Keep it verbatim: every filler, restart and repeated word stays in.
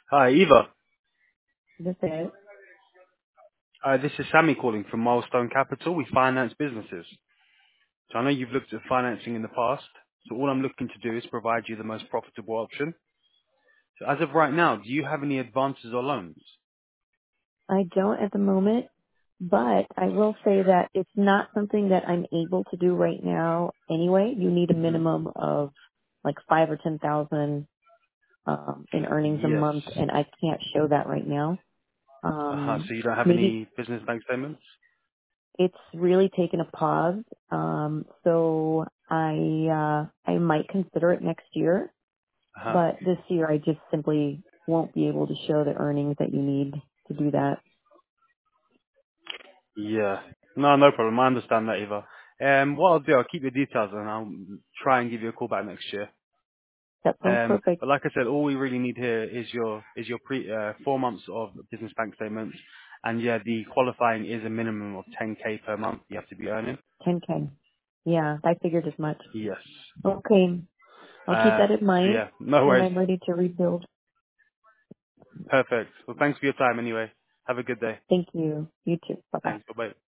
Hi, Eva. This is. Uh, this is Sammy calling from Milestone Capital. We finance businesses. So I know you've looked at financing in the past. So all I'm looking to do is provide you the most profitable option. So as of right now, do you have any advances or loans? I don't at the moment, but I will say that it's not something that I'm able to do right now anyway. You need a hmm minimum of like five or ten thousand um in earnings a Yes. month, and I can't show that right now. Uh-huh. Um So you don't have maybe any business bank statements? it's really taken a pause. Um so I uh I might consider it next year, Uh-huh. but this year I just simply won't be able to show the earnings that you need to do that. Yeah. No, no problem. I understand that, Eva. Um, what I'll do, I'll keep your details and I'll try and give you a call back next year. That sounds Um, perfect. but like I said, all we really need here is your is your pre uh, four months of business bank statements, and yeah, the qualifying is a minimum of ten k per month you have to be earning. ten K. Yeah, I figured as much. Yes. Okay. I'll keep Uh, that in so mind yeah, no when worries. I'm ready to rebuild. Perfect. Well, thanks for your time anyway. Have a good day. Thank you. You too. Bye bye. Thanks. Bye bye.